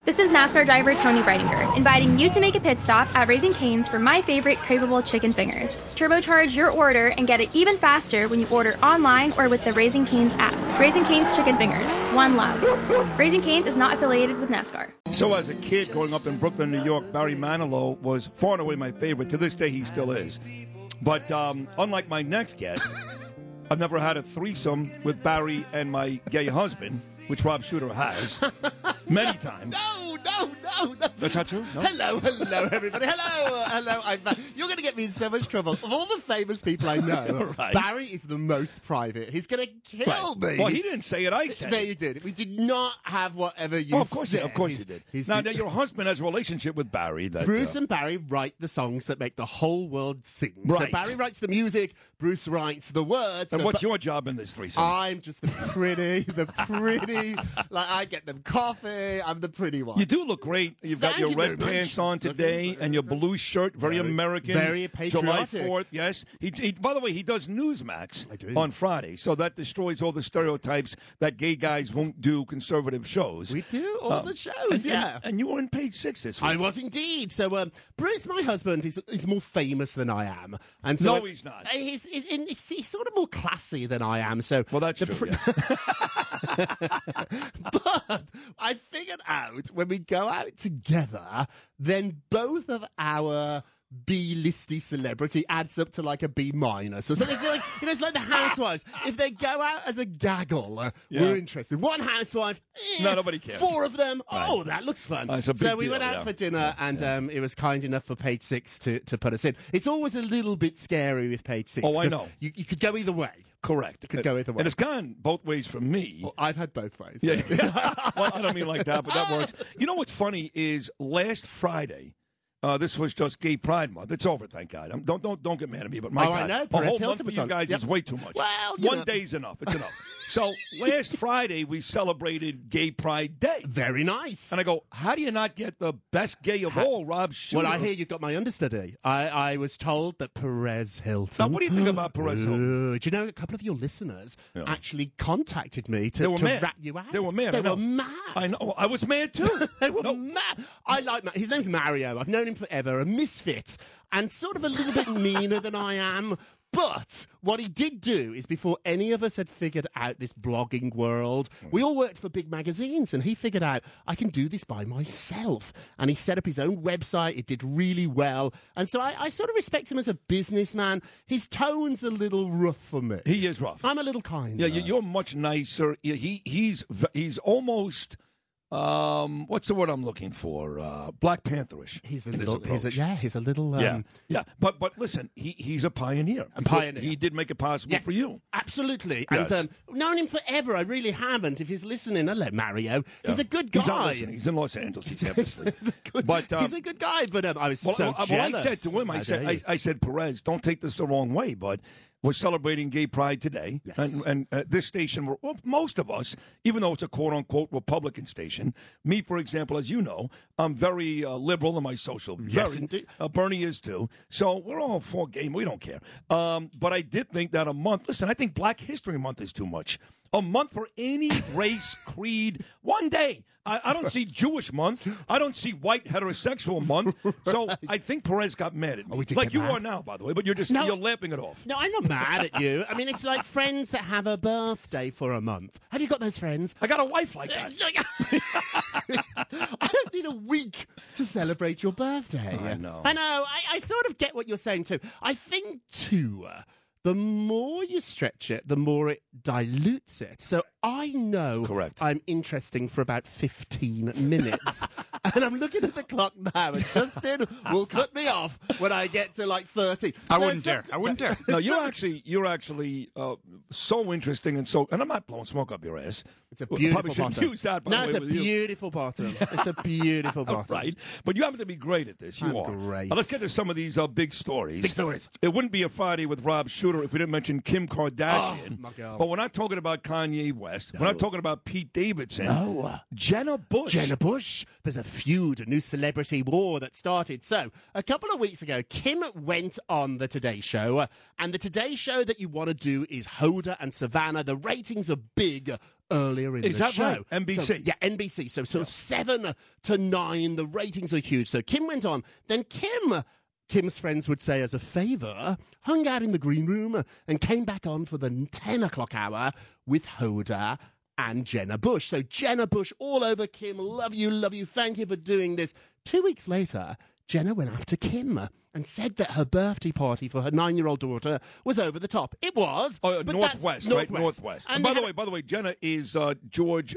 This is NASCAR driver Tony Breidinger, inviting you to make a pit stop at Raising Cane's for my favorite craveable chicken fingers. Turbocharge your order and get it even faster when you order online or with the Raising Cane's app. Raising Cane's Chicken Fingers. One love. Raising Cane's is not affiliated with NASCAR. So as a kid growing up in Brooklyn, New York, Barry Manilow was far and away my favorite. To this day, he still is. But unlike my next guest, I've never had a threesome with Barry and my gay husband, which Rob Shooter has many times. No. That's not true? No? Hello, everybody. Hello. You're going to get me in so much trouble. Of all the famous people I know, Right. Barry is the most private. He's going to kill me. Well, he didn't say it. I said There it. you did. We did not have whatever you Well, of course, said. of course you did. Now, your husband has a relationship with Barry. That, Bruce and Barry write the songs that make the whole world sing. Right. So Barry writes the music, Bruce writes the words. And so what's your job in this threesome? I'm just the pretty. Like, I get them coffee. I'm the pretty one. You do look great. You've got Thank your you red very pants much. on today and your blue shirt. Very American. very July patriotic. 4th, yes. He, by the way, he does Newsmax I do. on Friday, so that destroys all the stereotypes that gay guys won't do conservative shows. We do all the shows, yeah. And you were in Page 6 this week. I was indeed. So Bruce, my husband, is more famous than I am, and so No, he's not. He's sort of more classy than I am. So Well, that's true. But I figured out when we go out together, then both of our B-listy celebrity adds up to like a B minus or something. So like, it's like the housewives. If they go out as a gaggle, we're interested. One housewife, No, nobody cares. 4 of them, oh, that looks fun. It's a big So we deal, went out for dinner, and it was kind enough for Page 6 to put us in. It's always a little bit scary with Page 6. Oh, I 'cause know. You could go either way. Correct. It could go either way. And it's gone both ways for me. Well, I've had both ways. Yeah. Well, I don't mean like that, but that works. You know what's funny is last Friday, this was just Gay Pride Month. It's over, thank God. Don't get mad at me, but my Oh, God, I know. a Perez whole Hilton month for was you on. guys Yep. is way too much. Well, one day's enough. It's enough. So last Friday we celebrated Gay Pride Day, Very nice. and I go, how do you not get the best gay of all, Rob Shooter? Well, I hear you got my understudy. I was told that Perez Hilton. Now, what do you think about Perez Hilton? Do you know a couple of your listeners actually contacted me They to were mad. rat you out? They were mad. They I know. were mad. I know. I was mad too. They were mad. I like his name's Mario. I've known him forever. A misfit and sort of a little bit meaner than I am. But what he did do is before any of us had figured out this blogging world, we all worked for big magazines, and he figured out, I can do this by myself. And he set up his own website. It did really well. And so I sort of respect him as a businessman. His tone's a little rough for me. He is rough. I'm a little kind. Yeah, you're much nicer. He's almost what's the word I'm looking for? Black Pantherish. He's a in his little, approach. he's a little, yeah. But listen, he's a pioneer. A pioneer. He did make it possible for you. Absolutely. Yes. And known him forever. I really haven't. If he's listening, hello, Mario. He's a good guy. He's not listening. He's in Los Angeles. He can't listen. He's a good guy, but I was so well, jealous. I said to him, I said, Perez, don't take this the wrong way, but we're celebrating Gay Pride today. Yes. And this station, most of us, even though it's a quote-unquote Republican station, me, for example, as you know, I'm very liberal in my social. Yes, indeed. Bernie is too. So we're all for gay. We don't care. But I did think that a month, listen, I think Black History Month is too much. A month for any race, creed, one day. I don't see Jewish month. I don't see white heterosexual month. So I think Perez got mad at me. we did Like get you mad. are now, by the way, but you're laughing it off. No, I'm not mad at you. I mean, it's like friends that have a birthday for a month. Have you got those friends? I got a wife like that. I don't need a week to celebrate your birthday. I know. I sort of get what you're saying, too. I think, too, the more you stretch it, the more it dilutes it. So I know I'm interesting for about 15 minutes. And I'm looking at the clock now, and Justin will cut me off when I get to like 30. I wouldn't dare. No, you're actually so interesting and I'm not blowing smoke up your ass. It's a beautiful Probably shouldn't bottom. use that, by No, the it's way, a with you. beautiful bottom. It's a beautiful bottom. Right, but you happen to be great at this. You I'm are great. Now, let's get to some of these big stories. Big stories. It wouldn't be a Friday with Rob Shooter if we didn't mention Kim Kardashian. Oh, my God. But we're not talking about Kanye West. We're not talking about Pete Davidson. No. Jenna Bush. Jenna Bush. There's a feud, a new celebrity war that started. So, a couple of weeks ago, Kim went on the Today Show, and the Today Show that you want to do is Hoda and Savannah. The ratings are big earlier in Is the that show. right? NBC. So, yeah, NBC. So 7 to 9, the ratings are huge. So Kim went on. Then Kim's friends would say, as a favour, hung out in the green room and came back on for the 10 o'clock hour with Hoda and Jenna Bush. So Jenna Bush all over Kim. Love you, thank you for doing this. 2 weeks later, Jenna went after Kim and said that her birthday party for her 9-year-old daughter was over the top. It was. Oh, but Northwest, that's right? Northwest. And by the way, Jenna is George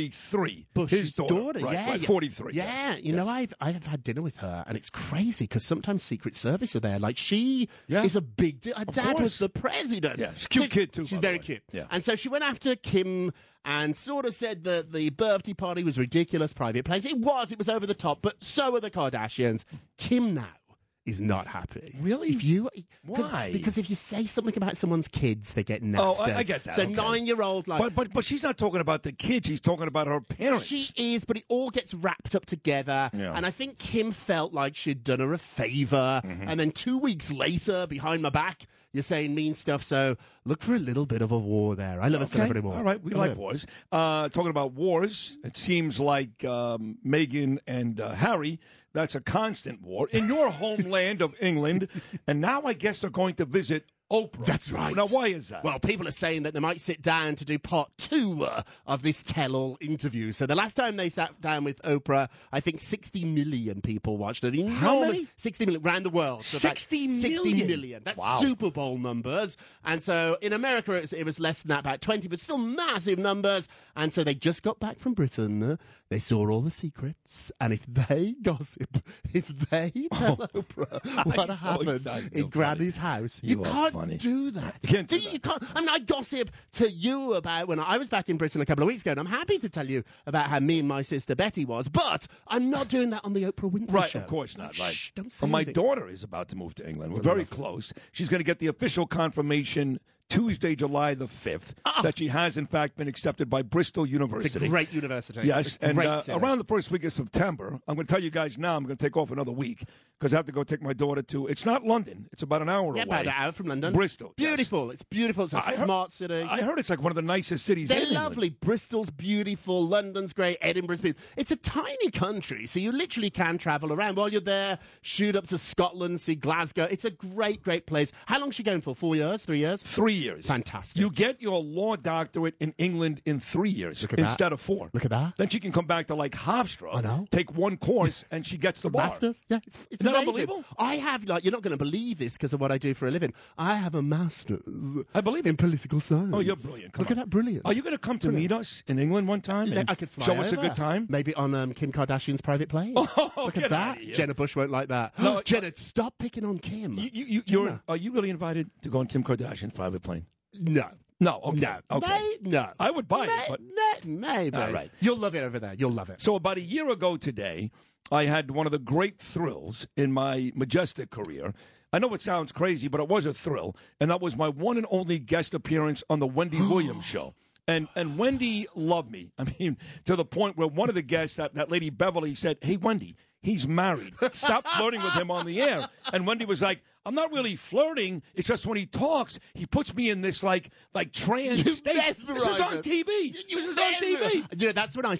43. Bush's his daughter. yeah, Right, yeah. 43. Yeah, yes. you know, I've had dinner with her, and it's crazy because sometimes Secret Service are there. Like, she is a big deal. Her dad was the president. Yeah, she's a cute kid, too. She's by the very way. cute. Yeah. And so she went after Kim and sort of said that the birthday party was ridiculous, private planes. It was over the top, but so are the Kardashians. Kim now is not happy. Really? Why? Because if you say something about someone's kids, they get nasty. Oh, I get that. So okay. 9-year-old, like... But she's not talking about the kid. She's talking about her parents. She is, but it all gets wrapped up together. Yeah. And I think Kim felt like she'd done her a favour. Mm-hmm. And then 2 weeks later, behind my back, you're saying mean stuff. So look for a little bit of a war there. I love a celebrity war. All right, we like wars. Talking about wars, it seems like Meghan and Harry, that's a constant war in your homeland of England. And now I guess they're going to visit Oprah. That's right. Now, why is that? Well, people are saying that they might sit down to do part 2 of this tell-all interview. So the last time they sat down with Oprah, I think 60 million people watched it. Enormous, How many? 60 million around the world. So 60 million. That's wow. Super Bowl numbers. And so in America, it was less than that, about 20, but still massive numbers. And so they just got back from Britain. They saw all the secrets. And if they gossip, if they tell Oprah what happened in Granny's house, you can't do that. You can't do You can't. I mean, I gossip to you about when I was back in Britain a couple of weeks ago, and I'm happy to tell you about how me and my sister Betty was, but I'm not doing that on the Oprah Winfrey show. Right, of course not. Right. Shh, don't say my anything. daughter is about to move to England. We're very close. She's going to get the official confirmation Tuesday, July the 5th, that she has, in fact, been accepted by Bristol University. It's a great university. Yes, and great city. around the first week of September, I'm going to tell you guys now, I'm going to take off another week because I have to go take my daughter to, it's not London, it's about an hour away. about an hour from London. Bristol. Beautiful. Yes. It's beautiful. It's a smart city. I heard it's like one of the nicest cities They're in England. lovely. Bristol's beautiful. London's great. Edinburgh's beautiful. It's a tiny country, so you literally can travel around. While you're there, shoot up to Scotland, see Glasgow. It's a great, great place. How long's she going for? 4 years? 3 years? 3 years. Fantastic. You get your law doctorate in England in 3 years instead of 4. Look at that. Then she can come back to like Hofstra, I know. take one course, and she gets the bar. Masters? Yeah, it's Isn't that amazing. unbelievable? I have, like, you're not going to believe this because of what I do for a living. I have a master's I believe in it. political science. Oh, you're brilliant. Come Look on. at that, brilliant. Are you going to come to meet us in England one time? And I could fly show us a over. good time? Maybe on Kim Kardashian's private plane. Oh, Look get at that. outta here. Jenna Bush won't like that. No, Jenna, stop picking on Kim. Are you really invited to go on Kim Kardashian's private plane? No. No, okay. No. Okay. No. I would buy it, but... Maybe. All right. You'll love it over there. You'll love it. So about a year ago today, I had one of the great thrills in my majestic career. I know it sounds crazy, but it was a thrill, and that was my one and only guest appearance on the Wendy Williams show. And Wendy loved me. I mean, to the point where one of the guests, that lady Beverly, said, "Hey, Wendy, he's married. Stop flirting with him on the air." And Wendy was like, "I'm not really flirting. It's just when he talks, he puts me in this like trance state." This is on TV. This is on TV. You know, that's when I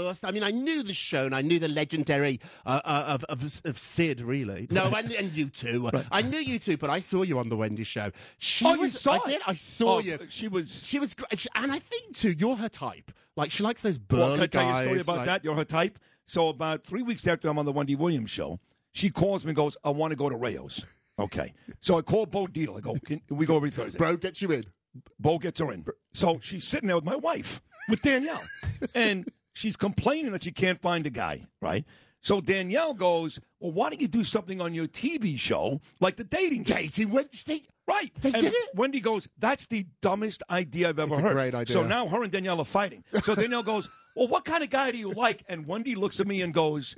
knew the show and I knew the legendary of Sid, really. No, and you too. Right. I knew you too, but I saw you on the Wendy show. You saw I it? did. I saw you. She was great. And I think too, you're her type. Like, she likes those burly guys. Can I tell you a story guys, about that? You're her type. So about 3 weeks after I'm on the Wendy Williams show, she calls me and goes, "I want to go to Rayo's." Okay. So I call Bo Dietl. I go, "Can we go every Thursday?" Bro gets you in. Bo gets her in. So she's sitting there with my wife, with Danielle. And she's complaining that she can't find a guy, right? So Danielle goes, "Well, why don't you do something on your TV show, like the dating Wednesday? Right. They did it? Wendy goes, "That's the dumbest idea I've ever heard." a great idea. So now her and Danielle are fighting. So Danielle goes, "Well, what kind of guy do you like?" And Wendy looks at me and goes,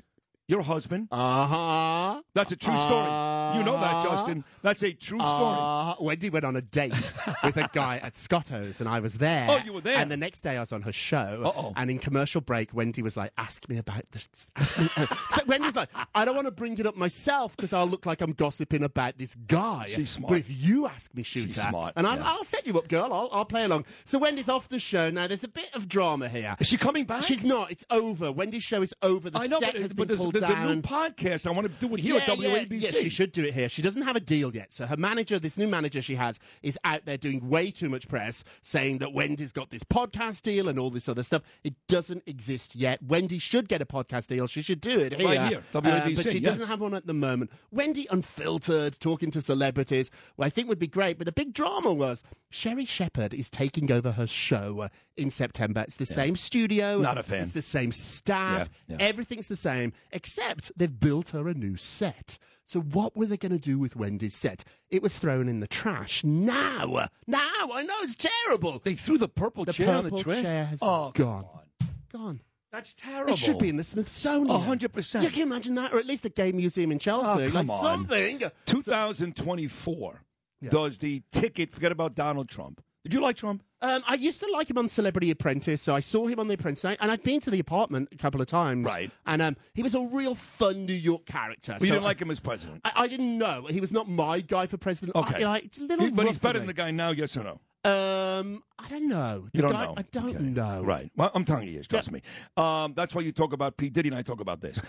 your husband. Uh-huh. That's a true story. You know that, Justin. That's a true story. Wendy went on a date with a guy at Scotto's, and I was there. Oh, you were there? And the next day I was on her show. Uh-oh. And in commercial break, Wendy was like, ask me about this. Ask me. So Wendy's like, I don't want to bring it up myself because I'll look like I'm gossiping about this guy. She's smart. But if you ask me, Shooter. She's smart, And yeah. I'll set you up, girl. I'll play along. So Wendy's off the show. Now, there's a bit of drama here. Is she coming back? She's not. It's over. Wendy's show is over. The I know, set has been but pulled there's down. a new podcast. I want to do it here at WABC. Yeah, she should do it here. She doesn't have a deal yet. So her manager, this new manager she has, is out there doing way too much press, saying that Wendy's got this podcast deal and all this other stuff. It doesn't exist yet. Wendy should get a podcast deal. She should do it here. Right here, WABC, but she doesn't yes. have one at the moment. Wendy Unfiltered, talking to celebrities, well, I think would be great. But the big drama was Sherry Shepherd is taking over her show in September. It's the same studio. Not a fan. It's the same staff. Yeah. Everything's the same, except they've built her a new set. So what were they going to do with Wendy's set? It was thrown in the trash. Now, I know it's terrible. They threw the purple chair on the purple trash. chair has Oh, gone. come on. Gone. That's terrible. It should be in the Smithsonian. 100%. You can imagine that, or at least the Gay Museum in Chelsea. Oh, come like on. something. 2024 does the ticket. Forget about Donald Trump. Did you like Trump? I used to like him on Celebrity Apprentice, so I saw him on The Apprentice, and I've been to the apartment a couple of times. Right. And he was a real fun New York character. We so didn't like him as president. I didn't know. He was not my guy for president. Okay. It's a little But he's rough better for than me. the guy now, yes or no? I don't know. You don't guy, know. I don't Okay. know. Right. Well, I'm telling you, he is. Trust me. That's why you talk about P. Diddy and I talk about this.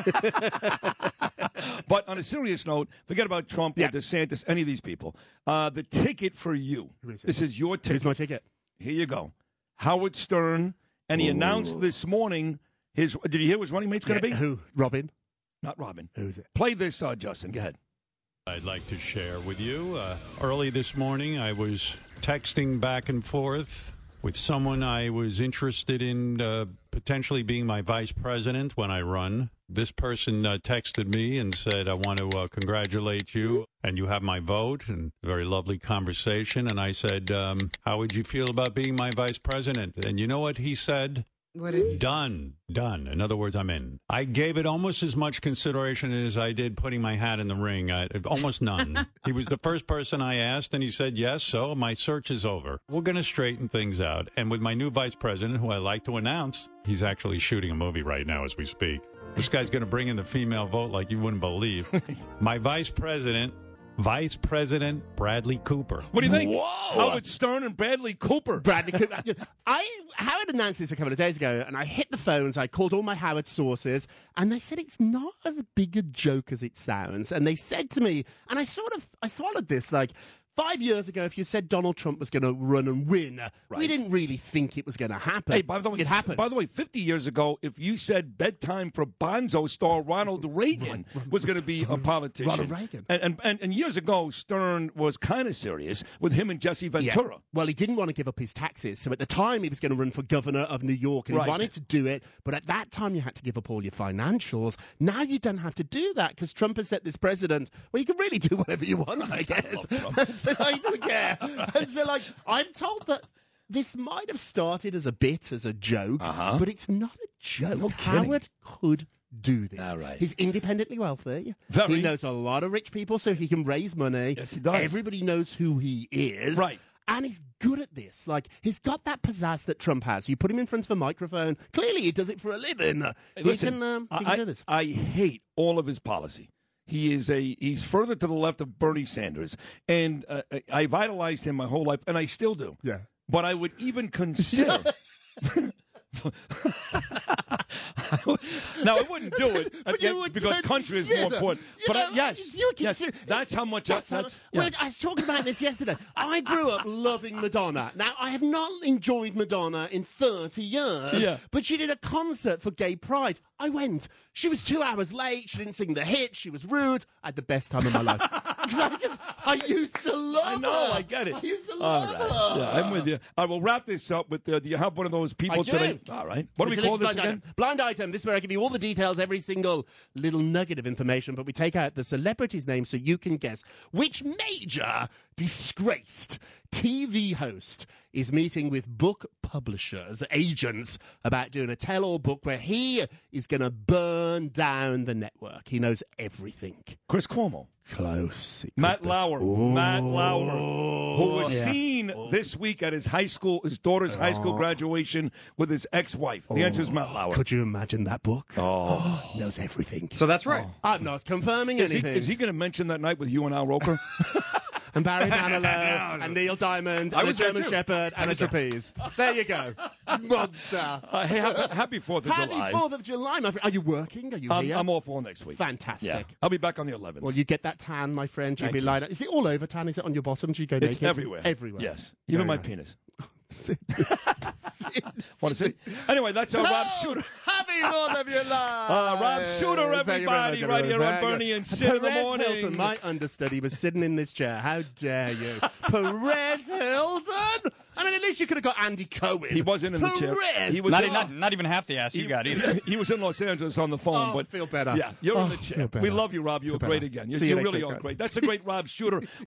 But on a serious note, forget about Trump or DeSantis, any of these people. The ticket for you. This is your ticket. Here's my ticket. Here you go. Howard Stern, and he announced this morning his. Did you hear what his running mate's going to be? Who? Robin? Not Robin. Who's it? Play this, Justin. Go ahead. I'd like to share with you. Early this morning, I was texting back and forth with someone I was interested in potentially being my vice president when I run. This person texted me and said, I want to congratulate you, and you have my vote, and a very lovely conversation. And I said, how would you feel about being my vice president? And you know what he said? What did he Done. In other words, I'm in. I gave it almost as much consideration as I did putting my hat in the ring. Almost none. He was the first person I asked, and he said yes, so my search is over. We're going to straighten things out. And with my new vice president, who I like to announce, he's actually shooting a movie right now as we speak. This guy's going to bring in the female vote like you wouldn't believe. My Vice President Bradley Cooper. What do you think? Whoa. Howard Stern and Bradley Cooper. Bradley Cooper. Howard announced this a couple of days ago, and I hit the phones. I called all my Howard sources, and they said it's not as big a joke as it sounds. And they said to me, and I swallowed this like, 5 years ago, if you said Donald Trump was going to run and win, we didn't really think it was going to happen. Hey, by the way, it happened. By the way, 50 years ago, if you said bedtime for Bonzo star Ronald Reagan was going to be a politician, Ronald Reagan. And years ago, Stern was kind of serious with him and Jesse Ventura. Yeah. Well, he didn't want to give up his taxes, so at the time he was going to run for governor of New York, and he wanted to do it, but at that time you had to give up all your financials. Now you don't have to do that because Trump has set this precedent where you can really do whatever you want, I guess. So he doesn't care. And so, like, I'm told that this might have started as a bit, as a joke, but it's not a joke. No kidding. Howard could do this. All right. He's independently wealthy. Very. He knows a lot of rich people, so he can raise money. Yes, he does. Everybody knows who he is. Right. And he's good at this. Like, he's got that pizzazz that Trump has. You put him in front of a microphone. Clearly, he does it for a living. Listen, he can do this. I hate all of his policy. He's further to the left of Bernie Sanders, and I idolized him my whole life, and I still do. Yeah. But I would even consider. Now, I wouldn't do it But you would because country is more consider. important. You But know, yes, you would yes, consider. that's how much. That's yeah. Well, I was talking about this yesterday. I grew up loving Madonna. Now, I have not enjoyed Madonna in 30 years, Yeah. but she did a concert for Gay Pride. I went. She was 2 hours late. She didn't sing the hit. She was rude. I had the best time of my life. Because I used to love her. I know, I get it. I used to love her. Yeah, I'm with you. I will wrap this up with. Do you have one of those people I do. today? All right. What do we call this Blind again? Item. Blind item. This is where I give you all the details, every single little nugget of information, but we take out the celebrity's name so you can guess which major disgraced TV host is meeting with book publishers, agents, about doing a tell-all book where he is going to burn down the network. He knows everything. Chris Cuomo. Close. Matt Lauer. Matt Lauer, who was seen this week at his daughter's high school graduation with his ex-wife. The answer is Matt Lauer. Could you imagine that book? Knows everything. So that's right. I'm not confirming anything. Is he going to mention that night with you and Al Roker? And Barry Manilow, and Neil Diamond, and a German Shepherd, and a trapeze. There you go. Monster. Hey, happy 4th of July. Happy 4th of July, my friend. Are you working? Are you here? I'm off all next week. Fantastic. Yeah. I'll be back on the 11th. Well, you get that tan, my friend. You'll be lined up. Is it all over tan? Is it on your bottom? Do you go naked? It's everywhere. Everywhere. Yes. Even my penis. Want to see? Anyway, that's Rob Shooter. Happy 4th of July. Rob Shooter, everybody, right here on Bernie and Sid in the morning. Perez Hilton, my understudy, was sitting in this chair. How dare you? Perez Hilton? I mean, at least you could have got Andy Cohen. He wasn't in the chair. He was not even half the ass you got either. He was in Los Angeles on the phone. But feel better. Yeah, you're in the chair. We love you, Rob. You were great again. You really are great. That's a great Rob Shooter.